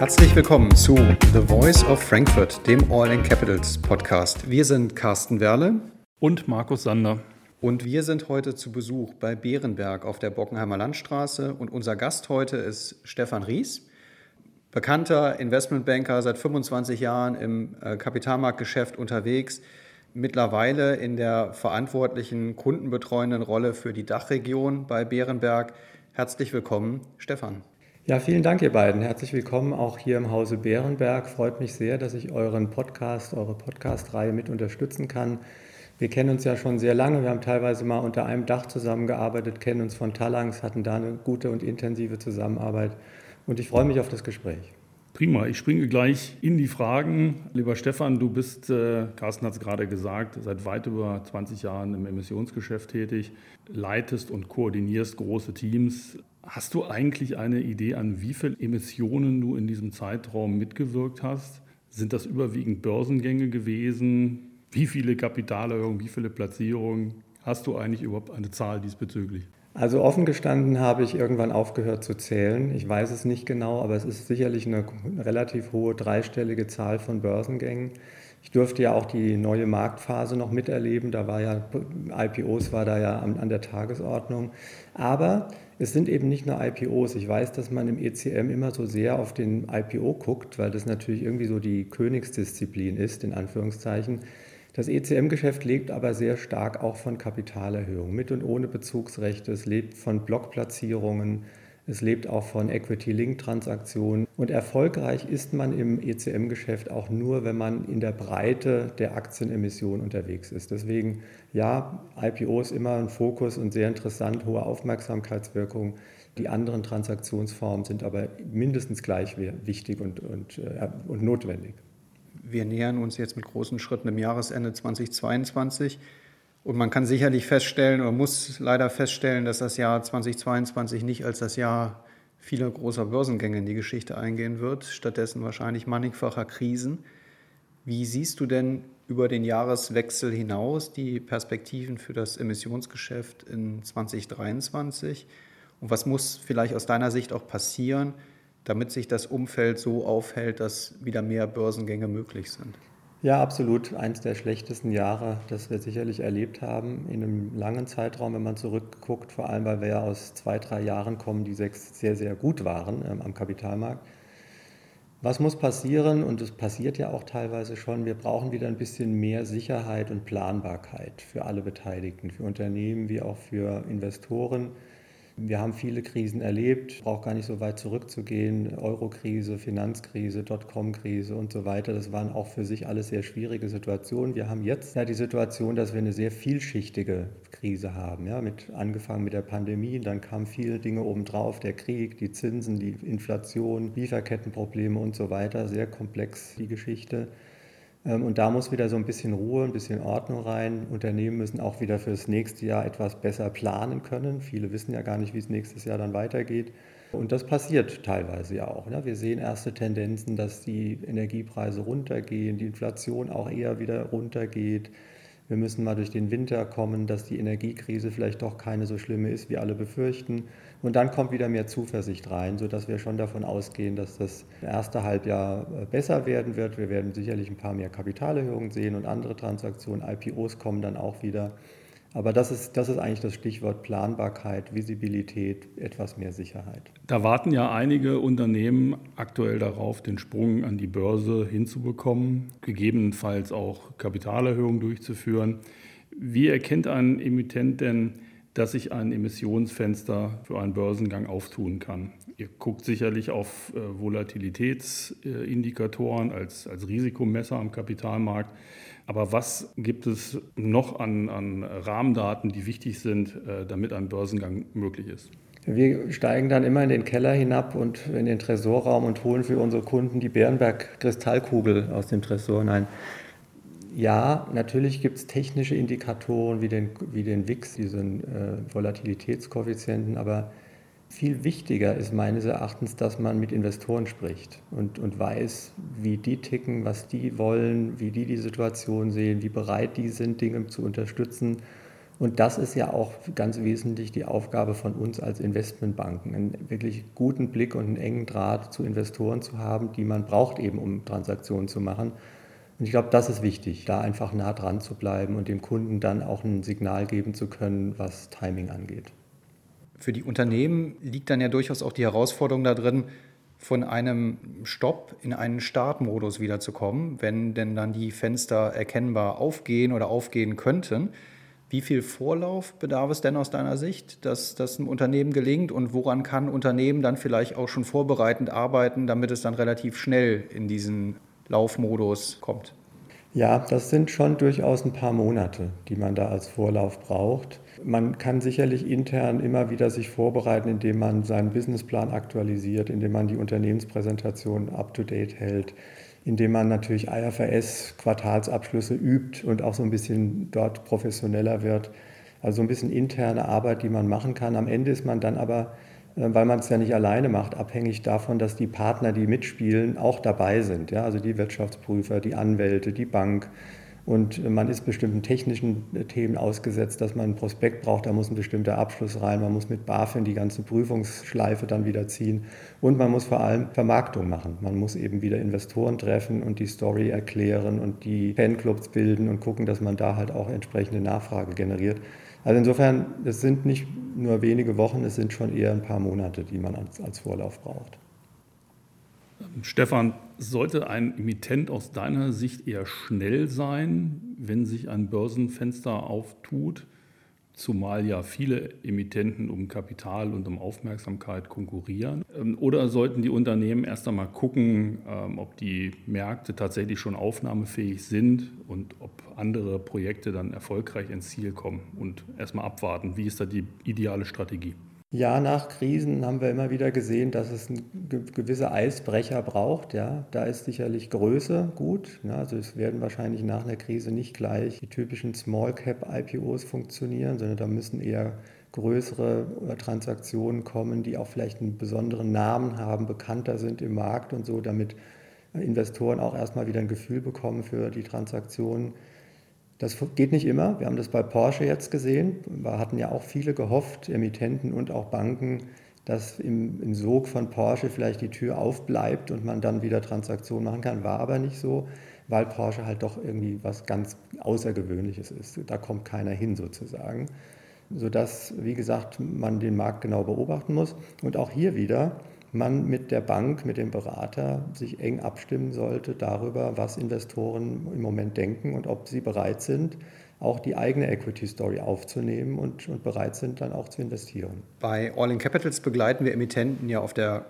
Herzlich willkommen zu The Voice of Frankfurt, dem All in Capitals Podcast. Wir sind Carsten Werle und Markus Sander. Und wir sind heute zu Besuch bei Berenberg auf der Bockenheimer Landstraße. Und unser Gast heute ist Stefan Ries, bekannter Investmentbanker, seit 25 Jahren im Kapitalmarktgeschäft unterwegs, mittlerweile in der verantwortlichen kundenbetreuenden Rolle für die Dachregion bei Berenberg. Herzlich willkommen, Stefan. Ja, vielen Dank, ihr beiden. Herzlich willkommen auch hier im Hause Berenberg. Freut mich sehr, dass ich eure Podcast-Reihe mit unterstützen kann. Wir kennen uns ja schon sehr lange. Wir haben teilweise mal unter einem Dach zusammengearbeitet, kennen uns von Talanx, hatten da eine gute und intensive Zusammenarbeit. Und ich freue mich auf das Gespräch. Prima, ich springe gleich in die Fragen. Lieber Stefan, du bist, Carsten hat es gerade gesagt, seit weit über 20 Jahren im Emissionsgeschäft tätig, leitest und koordinierst große Teams. Hast du eigentlich eine Idee, an wie viele Emissionen du in diesem Zeitraum mitgewirkt hast? Sind das überwiegend Börsengänge gewesen? Wie viele Kapitalerhöhungen, wie viele Platzierungen? Hast du eigentlich überhaupt eine Zahl diesbezüglich? Also offen gestanden habe ich irgendwann aufgehört zu zählen. Ich weiß es nicht genau, aber es ist sicherlich eine relativ hohe dreistellige Zahl von Börsengängen. Ich durfte ja auch die neue Marktphase noch miterleben. Da war ja IPOs war da ja an der Tagesordnung. Aber es sind eben nicht nur IPOs. Ich weiß, dass man im ECM immer so sehr auf den IPO guckt, weil das natürlich irgendwie so die Königsdisziplin ist, in Anführungszeichen. Das ECM-Geschäft lebt aber sehr stark auch von Kapitalerhöhungen, mit und ohne Bezugsrechte. Es lebt von Blockplatzierungen, es lebt auch von Equity-Link-Transaktionen. Und erfolgreich ist man im ECM-Geschäft auch nur, wenn man in der Breite der Aktienemission unterwegs ist. Deswegen, ja, IPO ist immer ein Fokus und sehr interessant, hohe Aufmerksamkeitswirkung. Die anderen Transaktionsformen sind aber mindestens gleich wichtig und notwendig. Wir nähern uns jetzt mit großen Schritten dem Jahresende 2022 und man kann sicherlich feststellen oder muss leider feststellen, dass das Jahr 2022 nicht als das Jahr vieler großer Börsengänge in die Geschichte eingehen wird, stattdessen wahrscheinlich mannigfacher Krisen. Wie siehst du denn über den Jahreswechsel hinaus die Perspektiven für das Emissionsgeschäft in 2023 und was muss vielleicht aus deiner Sicht auch passieren, damit sich das Umfeld so aufhält, dass wieder mehr Börsengänge möglich sind? Ja, absolut. Eines der schlechtesten Jahre, das wir sicherlich erlebt haben, in einem langen Zeitraum, wenn man zurückguckt, vor allem, weil wir ja aus 2-3 Jahren kommen, die sehr, sehr gut waren am Kapitalmarkt. Was muss passieren? Und es passiert ja auch teilweise schon. Wir brauchen wieder ein bisschen mehr Sicherheit und Planbarkeit für alle Beteiligten, für Unternehmen wie auch für Investoren. Wir haben viele Krisen erlebt, ich brauche gar nicht so weit zurückzugehen, Euro-Krise, Finanzkrise, Dotcom-Krise und so weiter. Das waren auch für sich alles sehr schwierige Situationen. Wir haben jetzt ja die Situation, dass wir eine sehr vielschichtige Krise haben, ja, angefangen mit der Pandemie, dann kamen viele Dinge obendrauf, der Krieg, die Zinsen, die Inflation, Lieferkettenprobleme und so weiter, sehr komplex die Geschichte. Und da muss wieder so ein bisschen Ruhe, ein bisschen Ordnung rein. Unternehmen müssen auch wieder fürs nächste Jahr etwas besser planen können. Viele wissen ja gar nicht, wie es nächstes Jahr dann weitergeht. Und das passiert teilweise ja auch. Wir sehen erste Tendenzen, dass die Energiepreise runtergehen, die Inflation auch eher wieder runtergeht. Wir müssen mal durch den Winter kommen, dass die Energiekrise vielleicht doch keine so schlimme ist, wie alle befürchten. Und dann kommt wieder mehr Zuversicht rein, sodass wir schon davon ausgehen, dass das erste Halbjahr besser werden wird. Wir werden sicherlich ein paar mehr Kapitalerhöhungen sehen und andere Transaktionen. IPOs kommen dann auch wieder. Aber das ist eigentlich das Stichwort Planbarkeit, Visibilität, etwas mehr Sicherheit. Da warten ja einige Unternehmen aktuell darauf, den Sprung an die Börse hinzubekommen, gegebenenfalls auch Kapitalerhöhungen durchzuführen. Wie erkennt ein Emittent denn, dass sich ein Emissionsfenster für einen Börsengang auftun kann? Ihr guckt sicherlich auf Volatilitätsindikatoren als Risikomesser am Kapitalmarkt. Aber was gibt es noch an Rahmendaten, die wichtig sind, damit ein Börsengang möglich ist? Wir steigen dann immer in den Keller hinab und in den Tresorraum und holen für unsere Kunden die Berenberg-Kristallkugel aus dem Tresor hinein. Ja, natürlich gibt es technische Indikatoren wie den VIX, diesen Volatilitätskoeffizienten, aber viel wichtiger ist meines Erachtens, dass man mit Investoren spricht und weiß, wie die ticken, was die wollen, wie die Situation sehen, wie bereit die sind, Dinge zu unterstützen Und das ist ja auch ganz wesentlich die Aufgabe von uns als Investmentbanken, einen wirklich guten Blick und einen engen Draht zu Investoren zu haben, die man braucht eben, um Transaktionen zu machen. Und ich glaube, das ist wichtig, da einfach nah dran zu bleiben und dem Kunden dann auch ein Signal geben zu können, was Timing angeht. Für die Unternehmen liegt dann ja durchaus auch die Herausforderung da drin, von einem Stopp in einen Startmodus wiederzukommen, wenn denn dann die Fenster erkennbar aufgehen oder aufgehen könnten. Wie viel Vorlauf bedarf es denn aus deiner Sicht, dass das einem Unternehmen gelingt, und woran kann ein Unternehmen dann vielleicht auch schon vorbereitend arbeiten, damit es dann relativ schnell in diesen Laufmodus kommt? Ja, das sind schon durchaus ein paar Monate, die man da als Vorlauf braucht. Man kann sicherlich intern immer wieder sich vorbereiten, indem man seinen Businessplan aktualisiert, indem man die Unternehmenspräsentation up-to-date hält, indem man natürlich IFRS-Quartalsabschlüsse übt und auch so ein bisschen dort professioneller wird. Also so ein bisschen interne Arbeit, die man machen kann. Am Ende ist man dann aber, weil man es ja nicht alleine macht, abhängig davon, dass die Partner, die mitspielen, auch dabei sind. Ja? Also die Wirtschaftsprüfer, die Anwälte, die Bank. Und man ist bestimmten technischen Themen ausgesetzt, dass man einen Prospekt braucht, da muss ein bestimmter Abschluss rein, man muss mit BaFin die ganze Prüfungsschleife dann wieder ziehen und man muss vor allem Vermarktung machen. Man muss eben wieder Investoren treffen und die Story erklären und die Fanclubs bilden und gucken, dass man da halt auch entsprechende Nachfrage generiert. Also insofern, es sind nicht nur wenige Wochen, es sind schon eher ein paar Monate, die man als Vorlauf braucht. Stefan, sollte ein Emittent aus deiner Sicht eher schnell sein, wenn sich ein Börsenfenster auftut, zumal ja viele Emittenten um Kapital und um Aufmerksamkeit konkurrieren? Oder sollten die Unternehmen erst einmal gucken, ob die Märkte tatsächlich schon aufnahmefähig sind und ob andere Projekte dann erfolgreich ins Ziel kommen, und erstmal abwarten? Wie ist da die ideale Strategie? Ja, nach Krisen haben wir immer wieder gesehen, dass es gewisse Eisbrecher braucht. Ja, da ist sicherlich Größe gut. Ja, also es werden wahrscheinlich nach einer Krise nicht gleich die typischen Small-Cap-IPOs funktionieren, sondern da müssen eher größere Transaktionen kommen, die auch vielleicht einen besonderen Namen haben, bekannter sind im Markt und so, damit Investoren auch erstmal wieder ein Gefühl bekommen für die Transaktionen. Das geht nicht immer. Wir haben das bei Porsche jetzt gesehen. Wir hatten ja auch viele gehofft, Emittenten und auch Banken, dass im Sog von Porsche vielleicht die Tür aufbleibt und man dann wieder Transaktionen machen kann. War aber nicht so, weil Porsche halt doch irgendwie was ganz Außergewöhnliches ist. Da kommt keiner hin sozusagen. Sodass, wie gesagt, man den Markt genau beobachten muss. Und auch hier wieder man mit der Bank, mit dem Berater sich eng abstimmen sollte darüber, was Investoren im Moment denken und ob sie bereit sind, auch die eigene Equity-Story aufzunehmen und bereit sind, dann auch zu investieren. Bei All in Capitals begleiten wir Emittenten ja auf der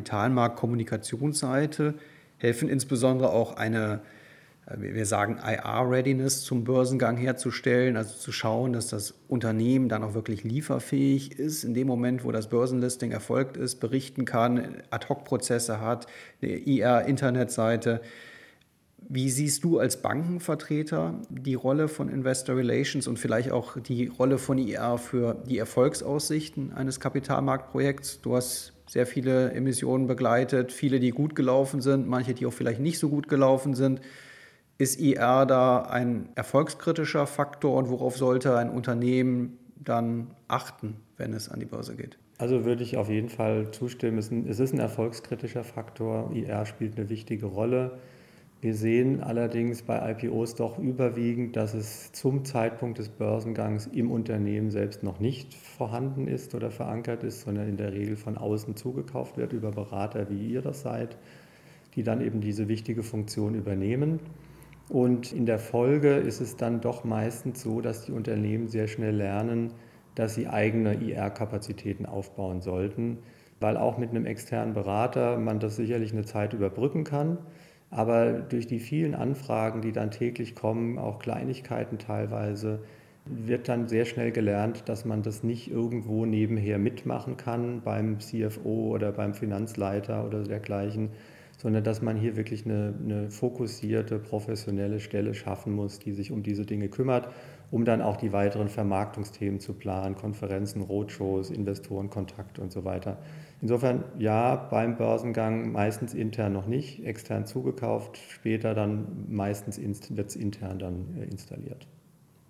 Kapitalmarkt-Kommunikationsseite, helfen insbesondere auch eine, wir sagen IR-Readiness zum Börsengang herzustellen, also zu schauen, dass das Unternehmen dann auch wirklich lieferfähig ist, in dem Moment, wo das Börsenlisting erfolgt ist, berichten kann, Ad-Hoc-Prozesse hat, eine IR-Internetseite. Wie siehst du als Bankenvertreter die Rolle von Investor Relations und vielleicht auch die Rolle von IR für die Erfolgsaussichten eines Kapitalmarktprojekts? Du hast sehr viele Emissionen begleitet, viele, die gut gelaufen sind, manche, die auch vielleicht nicht so gut gelaufen sind. Ist IR da ein erfolgskritischer Faktor und worauf sollte ein Unternehmen dann achten, wenn es an die Börse geht? Also würde ich auf jeden Fall zustimmen. Es ist ein erfolgskritischer Faktor. IR spielt eine wichtige Rolle. Wir sehen allerdings bei IPOs doch überwiegend, dass es zum Zeitpunkt des Börsengangs im Unternehmen selbst noch nicht vorhanden ist oder verankert ist, sondern in der Regel von außen zugekauft wird über Berater, wie ihr das seid, die dann eben diese wichtige Funktion übernehmen. Und in der Folge ist es dann doch meistens so, dass die Unternehmen sehr schnell lernen, dass sie eigene IR-Kapazitäten aufbauen sollten, weil auch mit einem externen Berater man das sicherlich eine Zeit überbrücken kann. Aber durch die vielen Anfragen, die dann täglich kommen, auch Kleinigkeiten teilweise, wird dann sehr schnell gelernt, dass man das nicht irgendwo nebenher mitmachen kann beim CFO oder beim Finanzleiter oder dergleichen, sondern dass man hier wirklich eine fokussierte, professionelle Stelle schaffen muss, die sich um diese Dinge kümmert, um dann auch die weiteren Vermarktungsthemen zu planen, Konferenzen, Roadshows, Investorenkontakt und so weiter. Insofern ja, beim Börsengang meistens intern noch nicht, extern zugekauft, später dann meistens wird es intern dann installiert.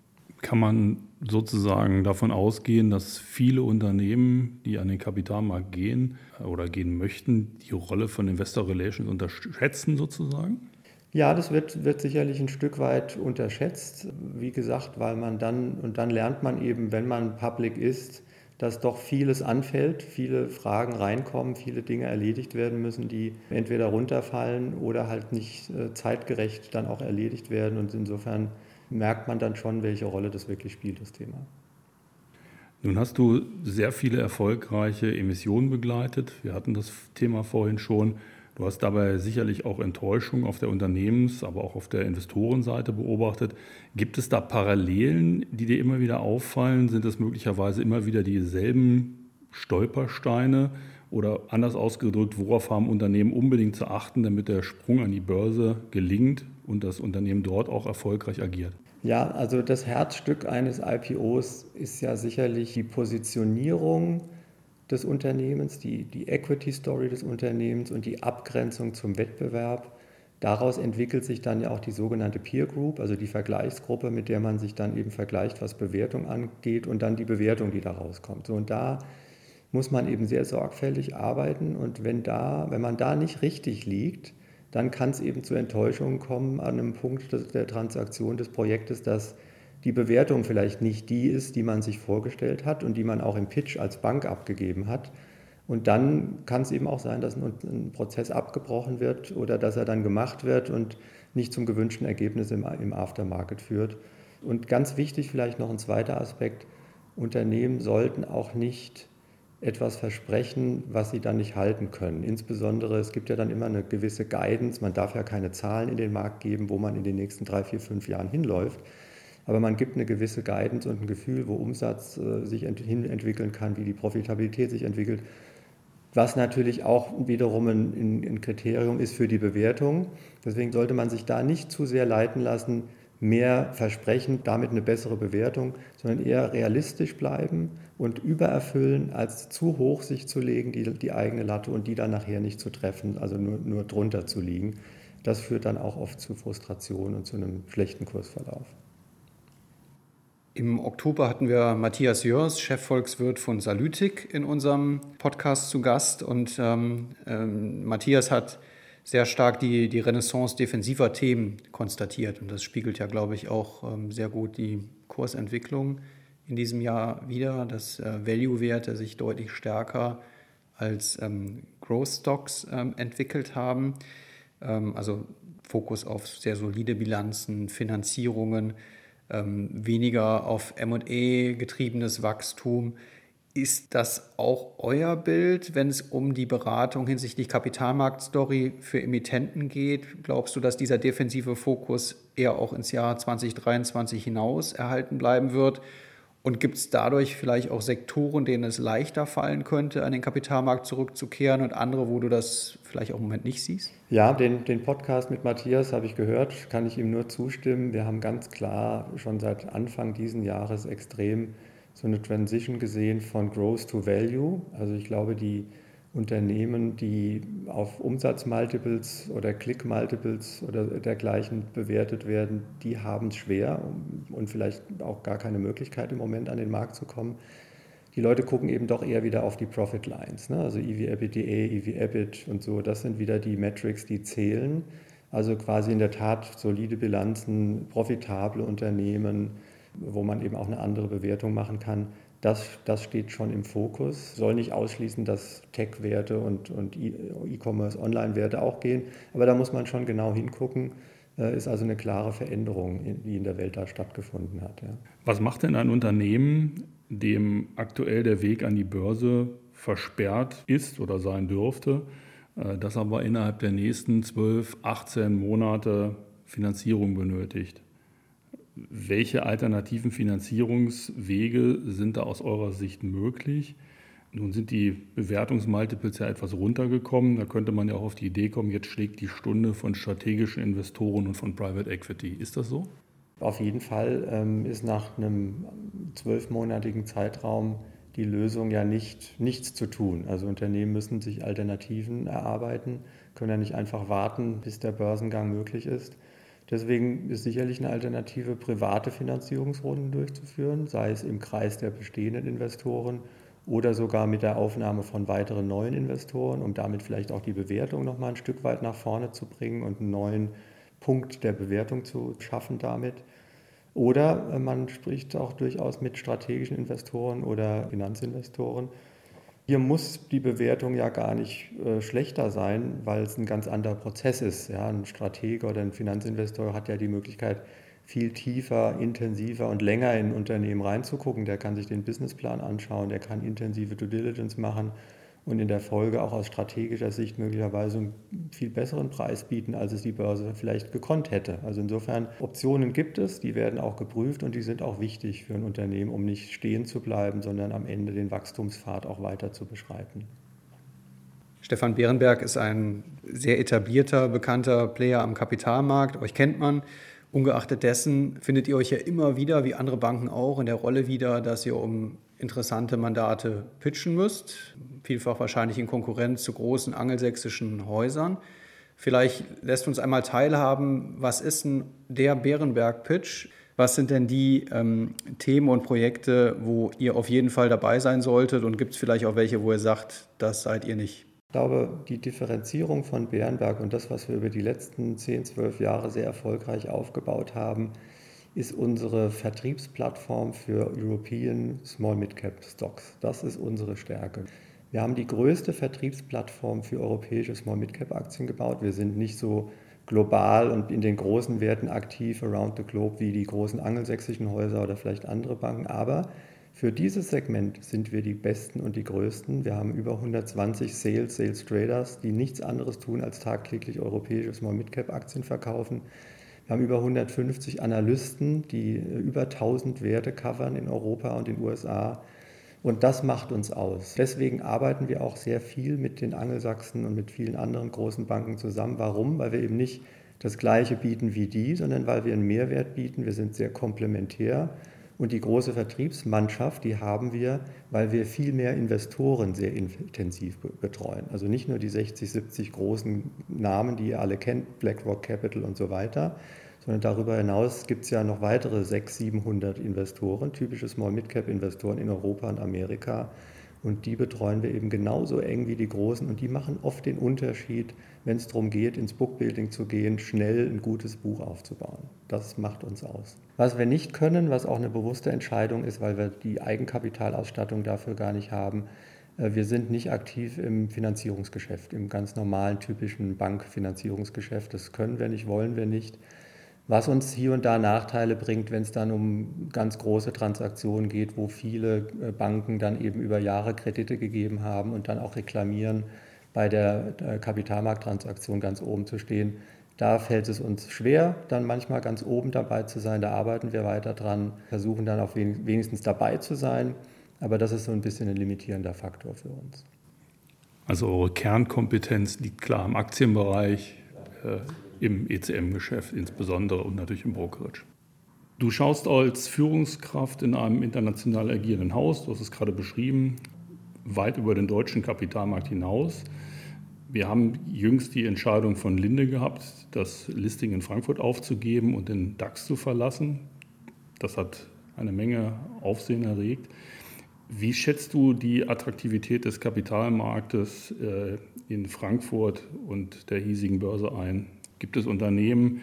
Kann man sozusagen davon ausgehen, dass viele Unternehmen, die an den Kapitalmarkt gehen oder gehen möchten, die Rolle von Investor Relations unterschätzen sozusagen? Ja, das wird sicherlich ein Stück weit unterschätzt. Wie gesagt, weil man dann lernt man eben, wenn man public ist, dass doch vieles anfällt, viele Fragen reinkommen, viele Dinge erledigt werden müssen, die entweder runterfallen oder halt nicht zeitgerecht dann auch erledigt werden. Und insofern merkt man dann schon, welche Rolle das wirklich spielt, das Thema. Nun hast du sehr viele erfolgreiche Emissionen begleitet. Wir hatten das Thema vorhin schon. Du hast dabei sicherlich auch Enttäuschung auf der Unternehmens-, aber auch auf der Investorenseite beobachtet. Gibt es da Parallelen, die dir immer wieder auffallen? Sind es möglicherweise immer wieder dieselben Stolpersteine? Oder anders ausgedrückt, worauf haben Unternehmen unbedingt zu achten, damit der Sprung an die Börse gelingt und das Unternehmen dort auch erfolgreich agiert? Ja, also das Herzstück eines IPOs ist ja sicherlich die Positionierung des Unternehmens, die Equity-Story des Unternehmens und die Abgrenzung zum Wettbewerb. Daraus entwickelt sich dann ja auch die sogenannte Peer Group, also die Vergleichsgruppe, mit der man sich dann eben vergleicht, was Bewertung angeht und dann die Bewertung, die da rauskommt. So, und da muss man eben sehr sorgfältig arbeiten und wenn man da nicht richtig liegt, dann kann es eben zu Enttäuschungen kommen an einem Punkt der Transaktion des Projektes, dass die Bewertung vielleicht nicht die ist, die man sich vorgestellt hat und die man auch im Pitch als Bank abgegeben hat. Und dann kann es eben auch sein, dass ein Prozess abgebrochen wird oder dass er dann gemacht wird und nicht zum gewünschten Ergebnis im Aftermarket führt. Und ganz wichtig vielleicht noch ein zweiter Aspekt, Unternehmen sollten auch nicht etwas versprechen, was sie dann nicht halten können. Insbesondere, es gibt ja dann immer eine gewisse Guidance, man darf ja keine Zahlen in den Markt geben, wo man in den nächsten 3, 4, 5 Jahren hinläuft. Aber man gibt eine gewisse Guidance und ein Gefühl, wo Umsatz sich entwickeln kann, wie die Profitabilität sich entwickelt, was natürlich auch wiederum ein Kriterium ist für die Bewertung. Deswegen sollte man sich da nicht zu sehr leiten lassen, mehr versprechen, damit eine bessere Bewertung, sondern eher realistisch bleiben und übererfüllen, als zu hoch sich zu legen, die eigene Latte und die dann nachher nicht zu treffen, also nur drunter zu liegen. Das führt dann auch oft zu Frustration und zu einem schlechten Kursverlauf. Im Oktober hatten wir Matthias Jörs, Chefvolkswirt von Salytic, in unserem Podcast zu Gast. Und Matthias hat sehr stark die Renaissance defensiver Themen konstatiert. Und das spiegelt ja, glaube ich, auch sehr gut die Kursentwicklung in diesem Jahr wider, dass Value-Werte sich deutlich stärker als Growth-Stocks entwickelt haben. Also Fokus auf sehr solide Bilanzen, Finanzierungen, weniger auf M&A getriebenes Wachstum. Ist das auch euer Bild, wenn es um die Beratung hinsichtlich Kapitalmarktstory für Emittenten geht? Glaubst du, dass dieser defensive Fokus eher auch ins Jahr 2023 hinaus erhalten bleiben wird? Und gibt es dadurch vielleicht auch Sektoren, denen es leichter fallen könnte, an den Kapitalmarkt zurückzukehren und andere, wo du das vielleicht auch im Moment nicht siehst? Ja, den Podcast mit Matthias habe ich gehört, kann ich ihm nur zustimmen. Wir haben ganz klar schon seit Anfang dieses Jahres extrem so eine Transition gesehen von Growth to Value. Also ich glaube, die Unternehmen, die auf Umsatzmultiples oder Click-Multiples oder dergleichen bewertet werden, die haben es schwer und vielleicht auch gar keine Möglichkeit im Moment an den Markt zu kommen. Die Leute gucken eben doch eher wieder auf die Profit Lines, ne? Also EV/EBITDA, EV/EBIT und so, das sind wieder die Metrics, die zählen. Also quasi in der Tat solide Bilanzen, profitable Unternehmen, wo man eben auch eine andere Bewertung machen kann. Das steht schon im Fokus. Soll nicht ausschließen, dass Tech-Werte und E-Commerce, Online-Werte auch gehen. Aber da muss man schon genau hingucken. Ist also eine klare Veränderung, die in der Welt da stattgefunden hat. Ja. Was macht denn ein Unternehmen, dem aktuell der Weg an die Börse versperrt ist oder sein dürfte, das aber innerhalb der nächsten 12, 18 Monate Finanzierung benötigt? Welche alternativen Finanzierungswege sind da aus eurer Sicht möglich? Nun sind die Bewertungsmultiples ja etwas runtergekommen. Da könnte man ja auch auf die Idee kommen, jetzt schlägt die Stunde von strategischen Investoren und von Private Equity. Ist das so? Auf jeden Fall ist nach einem 12-monatigen Zeitraum die Lösung ja nichts zu tun. Also Unternehmen müssen sich Alternativen erarbeiten, können ja nicht einfach warten, bis der Börsengang möglich ist. Deswegen ist sicherlich eine Alternative, private Finanzierungsrunden durchzuführen, sei es im Kreis der bestehenden Investoren oder sogar mit der Aufnahme von weiteren neuen Investoren, um damit vielleicht auch die Bewertung nochmal ein Stück weit nach vorne zu bringen und einen neuen Punkt der Bewertung zu schaffen damit. Oder man spricht auch durchaus mit strategischen Investoren oder Finanzinvestoren. Hier muss die Bewertung ja gar nicht schlechter sein, weil es ein ganz anderer Prozess ist. Ja, ein Stratege oder ein Finanzinvestor hat ja die Möglichkeit, viel tiefer, intensiver und länger in ein Unternehmen reinzugucken. Der kann sich den Businessplan anschauen, der kann intensive Due Diligence machen und in der Folge auch aus strategischer Sicht möglicherweise einen viel besseren Preis bieten, als es die Börse vielleicht gekonnt hätte. Also insofern, Optionen gibt es, die werden auch geprüft und die sind auch wichtig für ein Unternehmen, um nicht stehen zu bleiben, sondern am Ende den Wachstumspfad auch weiter zu beschreiten. Stefan Behrenberg ist ein sehr etablierter, bekannter Player am Kapitalmarkt. Euch kennt man. Ungeachtet dessen findet ihr euch ja immer wieder, wie andere Banken auch, in der Rolle wieder, dass ihr um interessante Mandate pitchen müsst. Vielfach wahrscheinlich in Konkurrenz zu großen angelsächsischen Häusern. Vielleicht lässt uns einmal teilhaben, was ist denn der Behrenberg-Pitch? Was sind denn die Themen und Projekte, wo ihr auf jeden Fall dabei sein solltet? Und gibt es vielleicht auch welche, wo ihr sagt, das seid ihr nicht? Ich glaube, die Differenzierung von Behrenberg und das, was wir über die letzten 10, 12 Jahre sehr erfolgreich aufgebaut haben, ist unsere Vertriebsplattform für European Small Mid-Cap Stocks. Das ist unsere Stärke. Wir haben die größte Vertriebsplattform für europäische Small Mid-Cap Aktien gebaut. Wir sind nicht so global und in den großen Werten aktiv around the globe wie die großen angelsächsischen Häuser oder vielleicht andere Banken, aber für dieses Segment sind wir die Besten und die Größten. Wir haben über 120 Sales Traders, die nichts anderes tun, als tagtäglich europäische Small-Mid-Cap-Aktien verkaufen. Wir haben über 150 Analysten, die über 1000 Werte covern in Europa und in den USA. Und das macht uns aus. Deswegen arbeiten wir auch sehr viel mit den Angelsachsen und mit vielen anderen großen Banken zusammen. Warum? Weil wir eben nicht das Gleiche bieten wie die, sondern weil wir einen Mehrwert bieten. Wir sind sehr komplementär. Und die große Vertriebsmannschaft, die haben wir, weil wir viel mehr Investoren sehr intensiv betreuen. Also nicht nur die 60, 70 großen Namen, die ihr alle kennt, BlackRock Capital und so weiter, sondern darüber hinaus gibt es ja noch weitere 600, 700 Investoren, typische Small-Mid-Cap-Investoren in Europa und Amerika. Und die betreuen wir eben genauso eng wie die Großen und die machen oft den Unterschied, wenn es darum geht, ins Bookbuilding zu gehen, schnell ein gutes Buch aufzubauen. Das macht uns aus. Was wir nicht können, was auch eine bewusste Entscheidung ist, weil wir die Eigenkapitalausstattung dafür gar nicht haben, wir sind nicht aktiv im Finanzierungsgeschäft, im ganz normalen, typischen Bankfinanzierungsgeschäft. Das können wir nicht, wollen wir nicht. Was uns hier und da Nachteile bringt, wenn es dann um ganz große Transaktionen geht, wo viele Banken dann eben über Jahre Kredite gegeben haben und dann auch reklamieren, bei der Kapitalmarkttransaktion ganz oben zu stehen. Da fällt es uns schwer, dann manchmal ganz oben dabei zu sein. Da arbeiten wir weiter dran, versuchen dann auch wenigstens dabei zu sein. Aber das ist so ein bisschen ein limitierender Faktor für uns. Also eure Kernkompetenz liegt klar im Aktienbereich, im ECM-Geschäft insbesondere und natürlich im Brokerage. Du schaust als Führungskraft in einem international agierenden Haus, du hast es gerade beschrieben, weit über den deutschen Kapitalmarkt hinaus. Wir haben jüngst die Entscheidung von Linde gehabt, das Listing in Frankfurt aufzugeben und den DAX zu verlassen. Das hat eine Menge Aufsehen erregt. Wie schätzt du die Attraktivität des Kapitalmarktes in Frankfurt und der hiesigen Börse ein? Gibt es Unternehmen,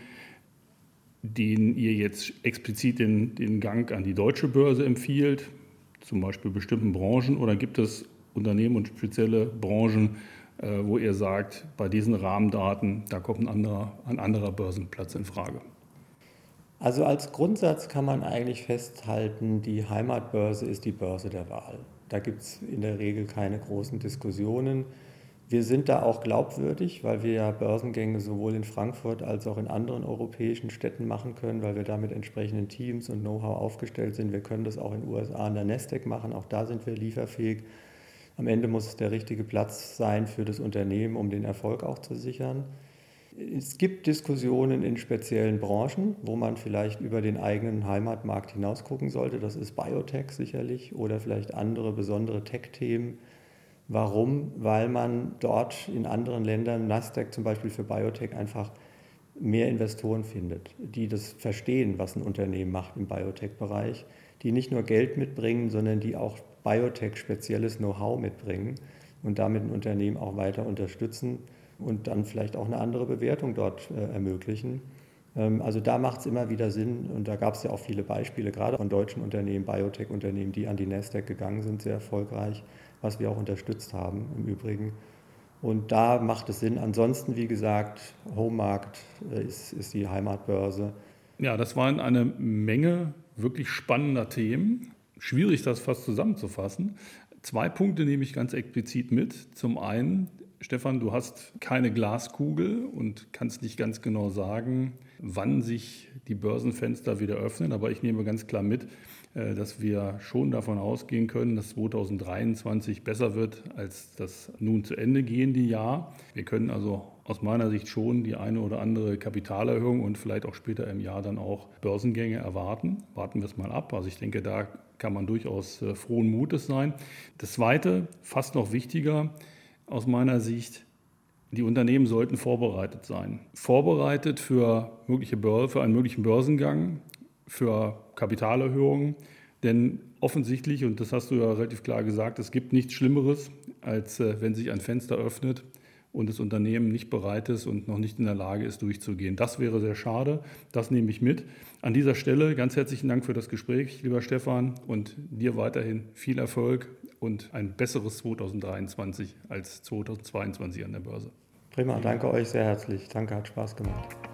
denen ihr jetzt explizit den Gang an die deutsche Börse empfiehlt, zum Beispiel bestimmten Branchen, oder gibt es Unternehmen und spezielle Branchen, wo ihr sagt, bei diesen Rahmendaten, da kommt ein anderer Börsenplatz in Frage? Also als Grundsatz kann man eigentlich festhalten, die Heimatbörse ist die Börse der Wahl. Da gibt es in der Regel keine großen Diskussionen. Wir sind da auch glaubwürdig, weil wir ja Börsengänge sowohl in Frankfurt als auch in anderen europäischen Städten machen können, weil wir da mit entsprechenden Teams und Know-how aufgestellt sind. Wir können das auch in den USA an der Nasdaq machen, auch da sind wir lieferfähig. Am Ende muss es der richtige Platz sein für das Unternehmen, um den Erfolg auch zu sichern. Es gibt Diskussionen in speziellen Branchen, wo man vielleicht über den eigenen Heimatmarkt hinaus gucken sollte. Das ist Biotech sicherlich oder vielleicht andere besondere Tech-Themen. Warum? Weil man dort in anderen Ländern, Nasdaq zum Beispiel für Biotech, einfach mehr Investoren findet, die das verstehen, was ein Unternehmen macht im Biotech-Bereich, die nicht nur Geld mitbringen, sondern die auch Biotech-spezielles Know-how mitbringen und damit ein Unternehmen auch weiter unterstützen und dann vielleicht auch eine andere Bewertung dort ermöglichen. Also da macht es immer wieder Sinn und da gab es ja auch viele Beispiele, gerade von deutschen Unternehmen, Biotech-Unternehmen, die an die Nasdaq gegangen sind, sehr erfolgreich, was wir auch unterstützt haben im Übrigen. Und da macht es Sinn. Ansonsten, wie gesagt, Homemarkt ist die Heimatbörse. Ja, das waren eine Menge wirklich spannender Themen. Schwierig, das fast zusammenzufassen. 2 Punkte nehme ich ganz explizit mit. Zum einen, Stefan, du hast keine Glaskugel und kannst nicht ganz genau sagen, wann sich die Börsenfenster wieder öffnen. Aber ich nehme ganz klar mit, dass wir schon davon ausgehen können, dass 2023 besser wird als das nun zu Ende gehende Jahr. Wir können also aus meiner Sicht schon die eine oder andere Kapitalerhöhung und vielleicht auch später im Jahr dann auch Börsengänge erwarten. Warten wir es mal ab. Also ich denke, da kann man durchaus frohen Mutes sein. Das Zweite, fast noch wichtiger aus meiner Sicht, die Unternehmen sollten vorbereitet sein. Vorbereitet für einen möglichen Börsengang, für Kapitalerhöhungen, denn offensichtlich, und das hast du ja relativ klar gesagt, es gibt nichts Schlimmeres, als wenn sich ein Fenster öffnet und das Unternehmen nicht bereit ist und noch nicht in der Lage ist, durchzugehen. Das wäre sehr schade, das nehme ich mit. An dieser Stelle ganz herzlichen Dank für das Gespräch, lieber Stefan, und dir weiterhin viel Erfolg und ein besseres 2023 als 2022 an der Börse. Prima, danke euch sehr herzlich. Danke, hat Spaß gemacht.